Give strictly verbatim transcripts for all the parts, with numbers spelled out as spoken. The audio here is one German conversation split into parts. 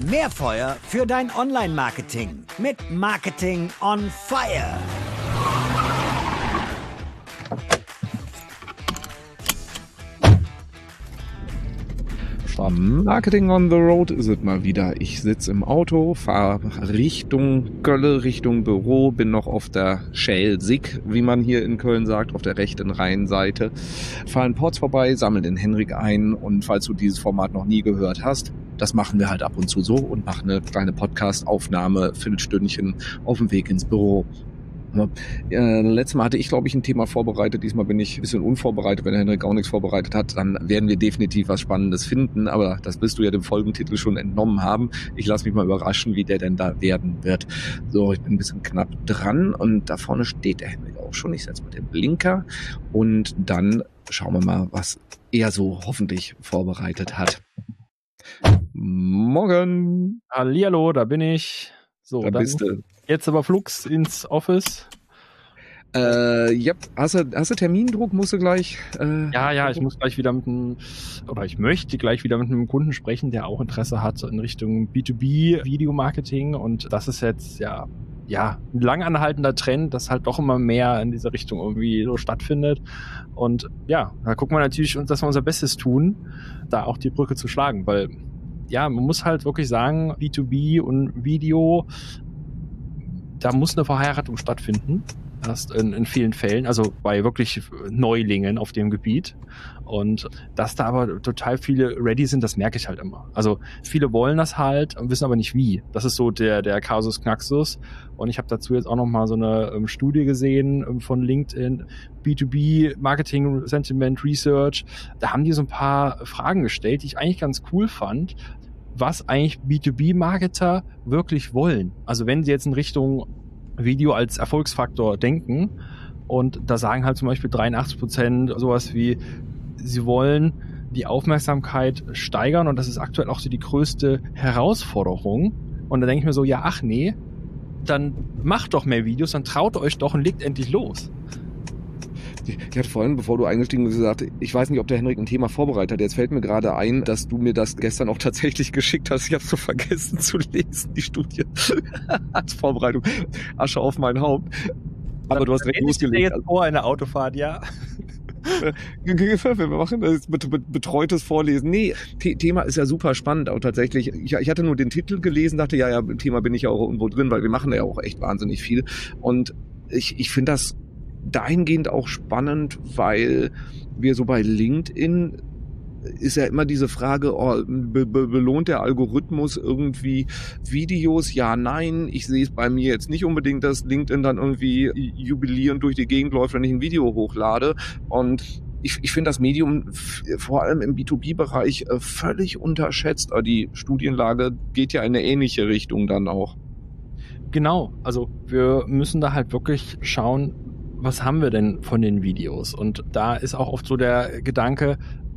Mehr Feuer für dein Online-Marketing mit Marketing on Fire. Marketing on the Road ist es mal wieder. Ich sitze im Auto, fahre Richtung Kölle, Richtung Büro, bin noch auf der Schelsig, wie man hier in Köln sagt, auf der rechten Rheinseite. Fahre in Porz vorbei, sammle den Henrik ein und falls du dieses Format noch nie gehört hast, das machen wir halt ab und zu so und machen eine kleine Podcast-Aufnahme, Viertelstündchen auf dem Weg ins Büro. Äh, letztes Mal hatte ich, glaube ich, ein Thema vorbereitet. Diesmal bin ich ein bisschen unvorbereitet. Wenn der Henrik auch nichts vorbereitet hat, dann werden wir definitiv was Spannendes finden. Aber das wirst du ja dem Folgentitel schon entnommen haben. Ich lasse mich mal überraschen, wie der denn da werden wird. So, ich bin ein bisschen knapp dran und da vorne steht der Henrik auch schon. Ich setze mal den Blinker und dann schauen wir mal, was er so hoffentlich vorbereitet hat. Morgen! Hallihallo, da bin ich. So, da dann bist du. Jetzt aber flugs ins Office. Äh, ja, hast du, hast du Termindruck? Musst du gleich? Äh, ja, ja, ich muss gleich wieder mit einem, oder ich möchte gleich wieder mit einem Kunden sprechen, der auch Interesse hat in Richtung B zwei B Videomarketing und das ist jetzt ja, ja, ein lang anhaltender Trend, das halt doch immer mehr in dieser Richtung irgendwie so stattfindet und ja, da gucken wir natürlich, dass wir unser Bestes tun, da auch die Brücke zu schlagen, weil ja, man muss halt wirklich sagen, B zwei B und Video, da muss eine Verheiratung stattfinden, erst in, in vielen Fällen, also bei wirklich Neulingen auf dem Gebiet. Und dass da aber total viele ready sind, das merke ich halt immer. Also viele wollen das halt und wissen aber nicht wie. Das ist so der, der Kasus Knaxus. Und ich habe dazu jetzt auch nochmal so eine um, Studie gesehen um, von LinkedIn, B zwei B Marketing Sentiment Research. Da haben die so ein paar Fragen gestellt, die ich eigentlich ganz cool fand, was eigentlich B zwei B-Marketer wirklich wollen. Also wenn sie jetzt in Richtung Video als Erfolgsfaktor denken und da sagen halt zum Beispiel dreiundachtzig Prozent sowas wie, sie wollen die Aufmerksamkeit steigern und das ist aktuell auch so die größte Herausforderung. Und da denke ich mir so, ja, ach nee, dann macht doch mehr Videos, dann traut euch doch und legt endlich los. Ich hatte vorhin, bevor du eingestiegen bist, gesagt, ich weiß nicht, ob der Henrik ein Thema vorbereitet hat. Jetzt fällt mir gerade ein, dass du mir das gestern auch tatsächlich geschickt hast. Ich habe so vergessen zu lesen, die Studie als Vorbereitung. Asche auf mein Haupt. Aber du hast direkt losgelegt. Jetzt vor einer Autofahrt, ja. Wir machen das betreutes Vorlesen. Nee, Thema ist ja super spannend, auch tatsächlich. Ich, ich hatte nur den Titel gelesen, dachte, ja, ja, im Thema bin ich ja auch irgendwo drin, weil wir machen da ja auch echt wahnsinnig viel. Und ich, ich finde das dahingehend auch spannend, weil wir so bei LinkedIn ist ja immer diese Frage, oh, be- be- belohnt der Algorithmus irgendwie Videos? Ja, nein. Ich sehe es bei mir jetzt nicht unbedingt, dass LinkedIn dann irgendwie jubilierend durch die Gegend läuft, wenn ich ein Video hochlade. Und ich, ich finde das Medium f- vor allem im B zwei B-Bereich äh, völlig unterschätzt. Aber die Studienlage geht ja in eine ähnliche Richtung dann auch. Genau. Also wir müssen da halt wirklich schauen, was haben wir denn von den Videos? Und da ist auch oft so der Gedanke,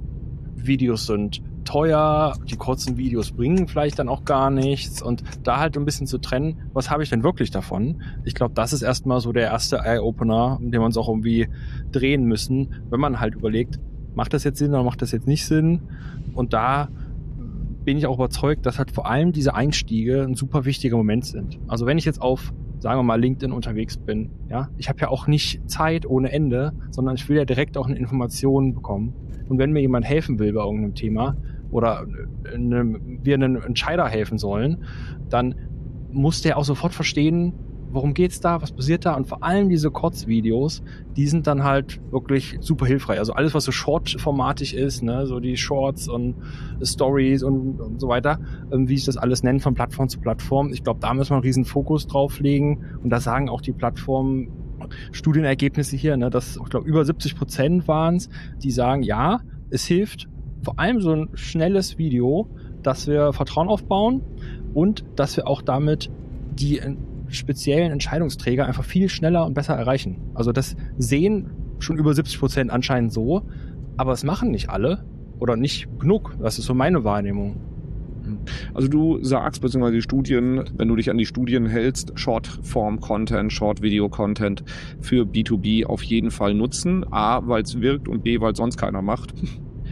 Videos sind teuer, die kurzen Videos bringen vielleicht dann auch gar nichts und da halt ein bisschen zu trennen, was habe ich denn wirklich davon? Ich glaube, das ist erstmal so der erste Eye-Opener, den wir uns auch irgendwie drehen müssen, wenn man halt überlegt, macht das jetzt Sinn oder macht das jetzt nicht Sinn? Und da bin ich auch überzeugt, dass halt vor allem diese Einstiege ein super wichtiger Moment sind. Also wenn ich jetzt auf, sagen wir mal, LinkedIn unterwegs bin, ja, ich habe ja auch nicht Zeit ohne Ende, sondern ich will ja direkt auch eine Information bekommen. Und wenn mir jemand helfen will bei irgendeinem Thema oder einem, wir einem Entscheider helfen sollen, dann muss der auch sofort verstehen, worum geht's da, was passiert da und vor allem diese Kurzvideos, die sind dann halt wirklich super hilfreich. Also alles, was so Short-formatig ist, ne, so die Shorts und Stories und, und so weiter, wie sich das alles nennt von Plattform zu Plattform. Ich glaube, da müssen wir einen riesen Fokus drauf legen und da sagen auch die Plattformen, Studienergebnisse hier, ne, dass ich glaube über siebzig Prozent waren es, die sagen, ja, es hilft vor allem so ein schnelles Video, dass wir Vertrauen aufbauen und dass wir auch damit die speziellen Entscheidungsträger einfach viel schneller und besser erreichen. Also das sehen schon über siebzig Prozent anscheinend so, aber es machen nicht alle oder nicht genug. Das ist so meine Wahrnehmung. Also du sagst, beziehungsweise die Studien, wenn du dich an die Studien hältst, Short-Form-Content, Short-Video-Content für B zwei B auf jeden Fall nutzen. A, weil es wirkt und B, weil es sonst keiner macht.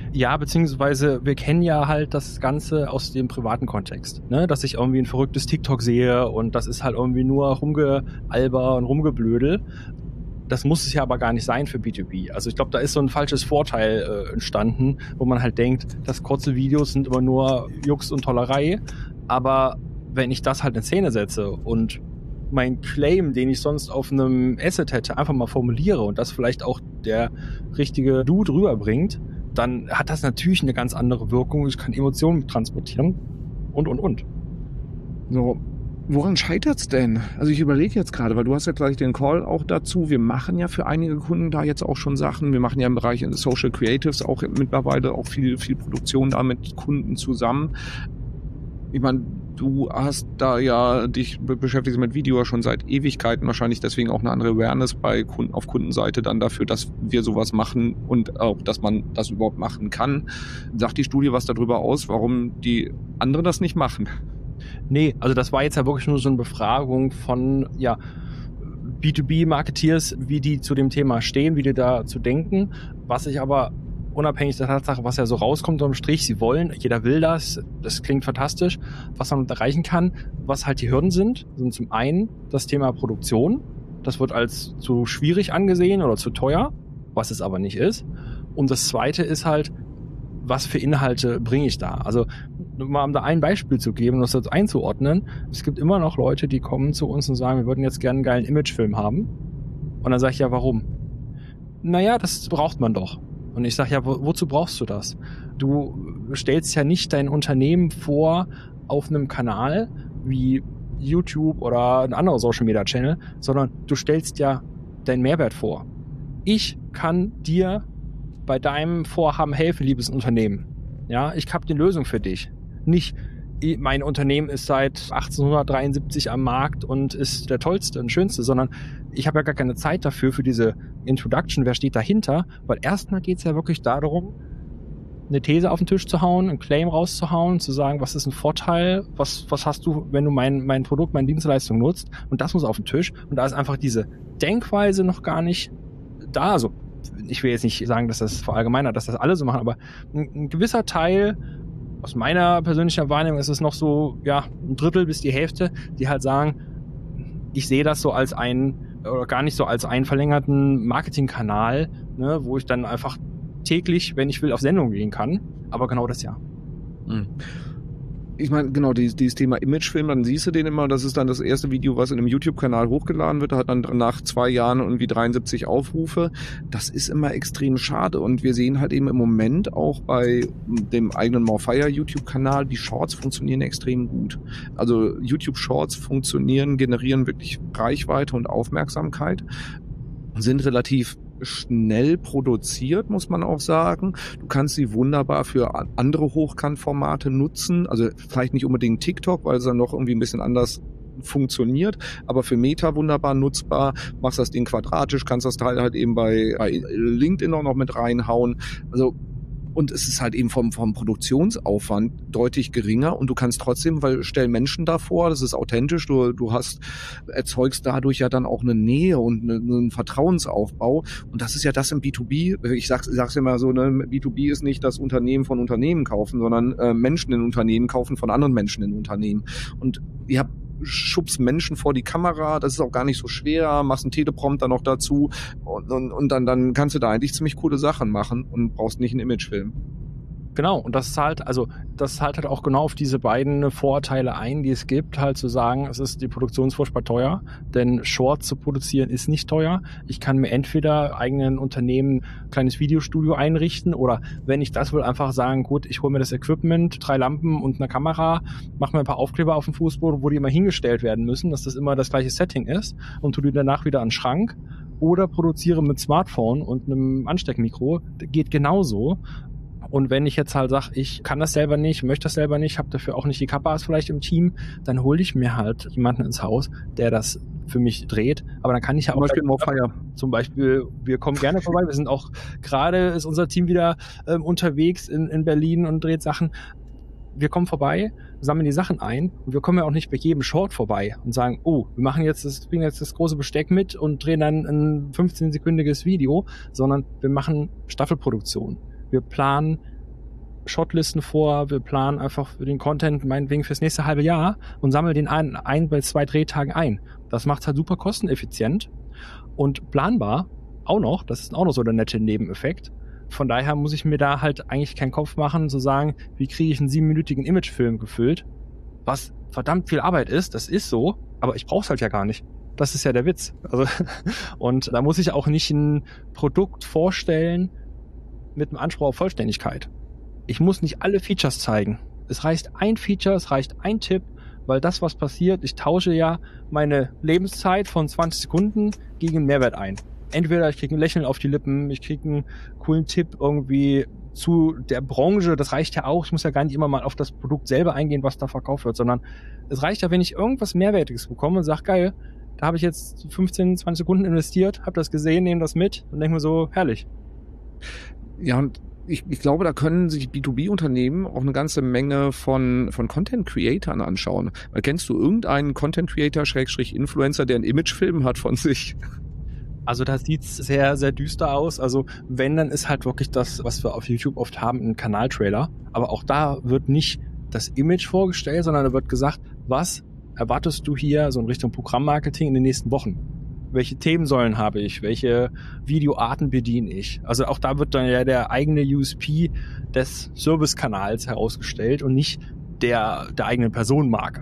Ja, beziehungsweise wir kennen ja halt das Ganze aus dem privaten Kontext, ne? Dass ich irgendwie ein verrücktes TikTok sehe und das ist halt irgendwie nur rumgealber und rumgeblödel. Das muss es ja aber gar nicht sein für B zwei B. Also ich glaube, da ist so ein falsches Vorteil äh, entstanden, wo man halt denkt, dass kurze Videos sind immer nur Jux und Tollerei. Aber wenn ich das halt in Szene setze und mein Claim, den ich sonst auf einem Asset hätte, einfach mal formuliere und das vielleicht auch der richtige Dude rüberbringt, dann hat das natürlich eine ganz andere Wirkung. Ich kann Emotionen transportieren und, und, und. So, woran scheitert's denn? Also ich überlege jetzt gerade, weil du hast ja gleich den Call auch dazu. Wir machen ja für einige Kunden da jetzt auch schon Sachen. Wir machen ja im Bereich Social Creatives auch mittlerweile auch viel, viel Produktion da mit Kunden zusammen. Ich meine, du hast da ja dich beschäftigst mit Video schon seit Ewigkeiten, wahrscheinlich deswegen auch eine andere Awareness bei Kunden auf Kundenseite dann dafür, dass wir sowas machen und auch, dass man das überhaupt machen kann. Sagt die Studie was darüber aus, warum die anderen das nicht machen? Nee, also das war jetzt ja wirklich nur so eine Befragung von ja, B zwei B-Marketeers, wie die zu dem Thema stehen, wie die dazu denken. Was ich aber unabhängig der Tatsache, was ja so rauskommt unterm Strich, sie wollen, jeder will das, das klingt fantastisch, was man erreichen kann, was halt die Hürden sind, sind zum einen das Thema Produktion, das wird als zu schwierig angesehen oder zu teuer, was es aber nicht ist. Und das zweite ist halt, was für Inhalte bringe ich da? Also, mal um da ein Beispiel zu geben und das jetzt einzuordnen, es gibt immer noch Leute, die kommen zu uns und sagen, wir würden jetzt gerne einen geilen Imagefilm haben. Und dann sage ich, ja, warum? Naja, das braucht man doch. Und ich sage, ja, wo, wozu brauchst du das? Du stellst ja nicht dein Unternehmen vor auf einem Kanal wie YouTube oder ein anderer Social Media Channel, sondern du stellst ja deinen Mehrwert vor. Ich kann dir bei deinem Vorhaben helfen, liebes Unternehmen. Ja, ich habe die Lösung für dich. Nicht, mein Unternehmen ist seit achtzehnhundertdreiundsiebzig am Markt und ist der tollste und schönste, sondern ich habe ja gar keine Zeit dafür, für diese Introduction, wer steht dahinter, weil erstmal geht es ja wirklich darum, eine These auf den Tisch zu hauen, einen Claim rauszuhauen, zu sagen, was ist ein Vorteil, was, was hast du, wenn du mein, mein Produkt, meine Dienstleistung nutzt, und das muss auf den Tisch, und da ist einfach diese Denkweise noch gar nicht da, also ich will jetzt nicht sagen, dass das verallgemeinert, dass das alle so machen, aber ein, ein gewisser Teil, aus meiner persönlichen Wahrnehmung ist es noch so, ja, ein Drittel bis die Hälfte, die halt sagen, ich sehe das so als ein, oder gar nicht so als einen verlängerten Marketingkanal, ne, wo ich dann einfach täglich, wenn ich will, auf Sendung gehen kann, aber genau das ja. Mhm. Ich meine, genau, dieses, dieses Thema Imagefilm, dann siehst du den immer, das ist dann das erste Video, was in einem YouTube-Kanal hochgeladen wird, hat dann nach zwei Jahren irgendwie dreiundsiebzig Aufrufe. Das ist immer extrem schade und wir sehen halt eben im Moment auch bei dem eigenen Morfire YouTube-Kanal, die Shorts funktionieren extrem gut. Also YouTube-Shorts funktionieren, generieren wirklich Reichweite und Aufmerksamkeit, sind relativ schnell produziert, muss man auch sagen. Du kannst sie wunderbar für andere Hochkantformate nutzen, also vielleicht nicht unbedingt TikTok, weil es dann noch irgendwie ein bisschen anders funktioniert, aber für Meta wunderbar nutzbar, machst das Ding quadratisch, kannst das Teil halt eben bei, bei LinkedIn auch noch mit reinhauen, also und es ist halt eben vom, vom Produktionsaufwand deutlich geringer und du kannst trotzdem, weil stellen Menschen davor, das ist authentisch, du, du hast, erzeugst dadurch ja dann auch eine Nähe und eine, einen Vertrauensaufbau und das ist ja das im B zwei B, ich sag's, ich sag's immer so, ne, B zwei B ist nicht das Unternehmen von Unternehmen kaufen, sondern äh, Menschen in Unternehmen kaufen von anderen Menschen in Unternehmen und ihr habt schubst Menschen vor die Kamera, das ist auch gar nicht so schwer, machst einen Teleprompter noch dazu und, und, und dann, dann kannst du da eigentlich ziemlich coole Sachen machen und brauchst nicht einen Imagefilm. Genau, und das zahlt, also das zahlt halt auch genau auf diese beiden Vorteile ein, die es gibt, halt zu sagen, es ist die Produktion furchtbar teuer, denn Shorts zu produzieren ist nicht teuer. Ich kann mir entweder eigenen Unternehmen ein kleines Videostudio einrichten oder wenn ich das will, einfach sagen, gut, ich hole mir das Equipment, drei Lampen und eine Kamera, mache mir ein paar Aufkleber auf dem Fußboden, wo die immer hingestellt werden müssen, dass das immer das gleiche Setting ist und tu die danach wieder an den Schrank. Oder produziere mit Smartphone und einem Ansteckmikro, geht genauso. Und wenn ich jetzt halt sage, ich kann das selber nicht, möchte das selber nicht, habe dafür auch nicht die Kappas vielleicht im Team, dann hole ich mir halt jemanden ins Haus, der das für mich dreht. Aber dann kann ich ja auch... Zum Beispiel Morfire. Zum Beispiel, wir kommen gerne vorbei. Wir sind auch, gerade ist unser Team wieder ähm, unterwegs in, in Berlin und dreht Sachen. Wir kommen vorbei, sammeln die Sachen ein und wir kommen ja auch nicht bei jedem Short vorbei und sagen, oh, wir machen jetzt das, bringen jetzt das große Besteck mit und drehen dann ein fünfzehnsekündiges Video, sondern wir machen Staffelproduktion. Wir planen Shotlisten vor, wir planen einfach für den Content meinetwegen fürs nächste halbe Jahr und sammeln den ein, ein bis zwei Drehtagen ein. Das macht halt super kosteneffizient und planbar auch noch. Das ist auch noch so der nette Nebeneffekt. Von daher muss ich mir da halt eigentlich keinen Kopf machen, zu sagen, wie kriege ich einen siebenminütigen Imagefilm gefüllt, was verdammt viel Arbeit ist, das ist so, aber ich brauche es halt ja gar nicht. Das ist ja der Witz. Also, und da muss ich auch nicht ein Produkt vorstellen mit einem Anspruch auf Vollständigkeit. Ich muss nicht alle Features zeigen. Es reicht ein Feature, es reicht ein Tipp, weil das, was passiert, ich tausche ja meine Lebenszeit von zwanzig Sekunden gegen einen Mehrwert ein. Entweder ich kriege ein Lächeln auf die Lippen, ich kriege einen coolen Tipp irgendwie zu der Branche, das reicht ja auch. Ich muss ja gar nicht immer mal auf das Produkt selber eingehen, was da verkauft wird, sondern es reicht ja, wenn ich irgendwas Mehrwertiges bekomme und sage, geil, da habe ich jetzt fünfzehn, zwanzig Sekunden investiert, habe das gesehen, nehme das mit und denke mir so, herrlich. Ja, und ich, ich glaube, da können sich B zwei B-Unternehmen auch eine ganze Menge von, von Content-Creatern anschauen. Weil kennst du irgendeinen Content-Creator, Schrägstrich Influencer, der einen Imagefilm hat von sich? Also da sieht's sehr, sehr düster aus. Also wenn, dann ist halt wirklich das, was wir auf YouTube oft haben, ein Kanaltrailer. Aber auch da wird nicht das Image vorgestellt, sondern da wird gesagt, was erwartest du hier so in Richtung Programmmarketing in den nächsten Wochen? Welche Themensäulen habe ich? Welche Videoarten bediene ich? Also auch da wird dann ja der eigene U S P des Servicekanals herausgestellt und nicht der, der eigenen Personenmarke.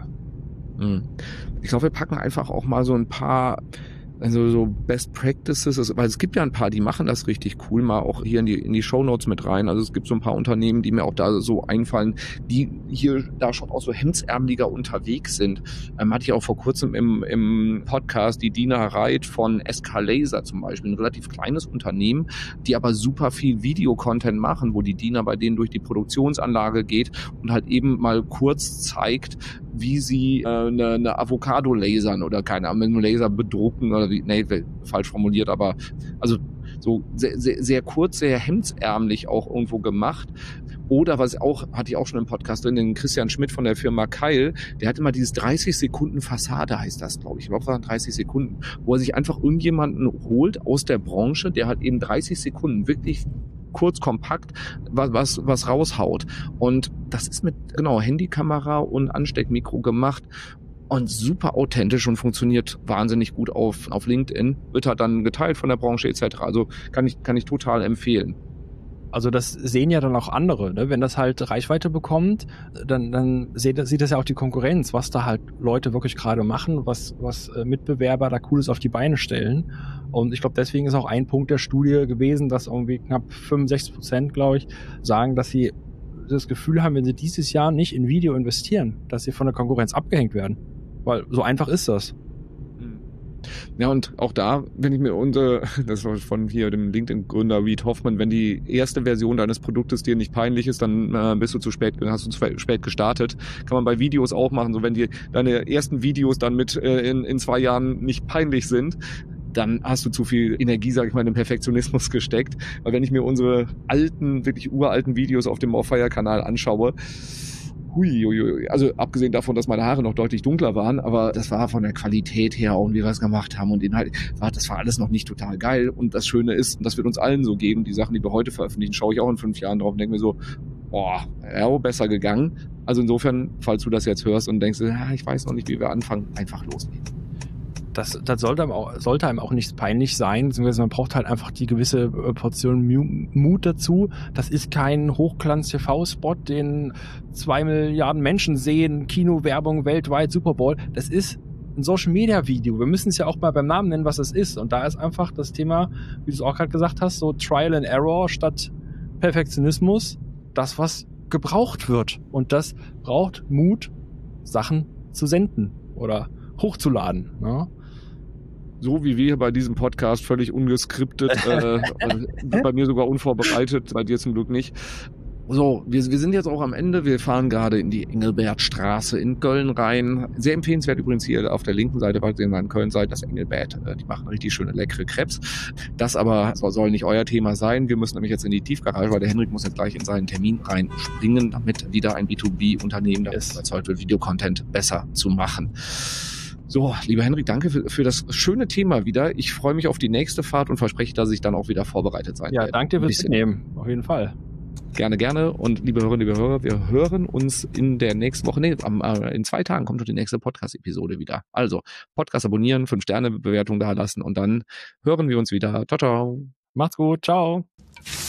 Ich glaube, wir packen einfach auch mal so ein paar, also so Best Practices, also, weil es gibt ja ein paar, die machen das richtig cool, mal auch hier in die in die Shownotes mit rein. Also es gibt so ein paar Unternehmen, die mir auch da so einfallen, die hier da schon auch so hemdsärmeliger unterwegs sind. Ähm, hatte ich auch vor kurzem im im Podcast die Dina Reit von S K Laser zum Beispiel, ein relativ kleines Unternehmen, die aber super viel Videocontent machen, wo die Dina bei denen durch die Produktionsanlage geht und halt eben mal kurz zeigt, wie sie äh, eine, eine Avocado lasern oder keine Ahnung, einen Laser bedrucken oder wie, nee, falsch formuliert, aber also so sehr, sehr, sehr kurz, sehr hemdsärmlich auch irgendwo gemacht. Oder was auch, hatte ich auch schon im Podcast drin, den Christian Schmidt von der Firma Keil, der hat immer dieses dreißig Sekunden Fassade, heißt das, glaube ich. Ich glaube, es waren dreißig Sekunden, wo er sich einfach irgendjemanden holt aus der Branche, der halt eben dreißig Sekunden wirklich kurz, kompakt, was, was, was raushaut. Und das ist mit, genau, Handykamera und Ansteckmikro gemacht und super authentisch und funktioniert wahnsinnig gut auf, auf LinkedIn. Wird halt dann geteilt von der Branche et cetera. Also kann ich, kann ich total empfehlen. Also das sehen ja dann auch andere, ne? Wenn das halt Reichweite bekommt, dann, dann sieht, sieht das ja auch die Konkurrenz, was da halt Leute wirklich gerade machen, was, was Mitbewerber da Cooles auf die Beine stellen. Und ich glaube, deswegen ist auch ein Punkt der Studie gewesen, dass irgendwie knapp fünfundsechzig Prozent, glaube ich, sagen, dass sie das Gefühl haben, wenn sie dieses Jahr nicht in Video investieren, dass sie von der Konkurrenz abgehängt werden. Weil so einfach ist das. Ja, und auch da, wenn ich mir unsere, das war von hier dem LinkedIn-Gründer Reid Hoffman, wenn die erste Version deines Produktes dir nicht peinlich ist, dann äh, bist du zu spät, hast du zu spät gestartet. Kann man bei Videos auch machen. So, wenn dir deine ersten Videos dann mit äh, in, in zwei Jahren nicht peinlich sind, dann hast du zu viel Energie, sag ich mal, in den Perfektionismus gesteckt. Weil wenn ich mir unsere alten, wirklich uralten Videos auf dem Morfire-Kanal anschaue, Hui, also abgesehen davon, dass meine Haare noch deutlich dunkler waren, aber das war von der Qualität her und wie wir es gemacht haben und Inhalt, war, das war alles noch nicht total geil. Und das Schöne ist, und das wird uns allen so geben, die Sachen, die wir heute veröffentlichen, schaue ich auch in fünf Jahren drauf und denke mir so, boah, ja, besser gegangen. Also insofern, falls du das jetzt hörst und denkst, ja, ich weiß noch nicht, wie wir anfangen, einfach loslegen. Das, das sollte, einem auch, sollte einem auch nicht peinlich sein, beziehungsweise man braucht halt einfach die gewisse Portion Mut dazu. Das ist kein Hochglanz-T V-Spot, den zwei Milliarden Menschen sehen, Kinowerbung weltweit, Super Bowl. Das ist ein Social-Media-Video. Wir müssen es ja auch mal beim Namen nennen, was es ist. Und da ist einfach das Thema, wie du es auch gerade gesagt hast, so Trial and Error statt Perfektionismus, das, was gebraucht wird. Und das braucht Mut, Sachen zu senden oder hochzuladen. Ja? So wie wir bei diesem Podcast, völlig ungeskriptet, äh, bei mir sogar unvorbereitet, bei dir zum Glück nicht. So, wir, wir sind jetzt auch am Ende. Wir fahren gerade in die Engelbertstraße in Köln rein. Sehr empfehlenswert übrigens hier auf der linken Seite, weil ihr in Köln seid, das Engelbert. Die machen richtig schöne, leckere Crepes. Das aber soll nicht euer Thema sein. Wir müssen nämlich jetzt in die Tiefgarage, weil der Henrik muss jetzt gleich in seinen Termin reinspringen, damit wieder ein B zwei B-Unternehmen das überzeugt wird, Videocontent besser zu machen. So, lieber Henrik, danke für, für das schöne Thema wieder. Ich freue mich auf die nächste Fahrt und verspreche, dass ich dann auch wieder vorbereitet sein ja, werde. Ja, danke dir fürs Mitnehmen, auf jeden Fall. Gerne, gerne. Und liebe Hörerinnen, liebe Hörer, wir hören uns in der nächsten Woche, nee, am, äh, in zwei Tagen kommt schon die nächste Podcast-Episode wieder. Also, Podcast abonnieren, fünf Sterne Bewertung da lassen und dann hören wir uns wieder. Ciao, ciao. Macht's gut. Ciao.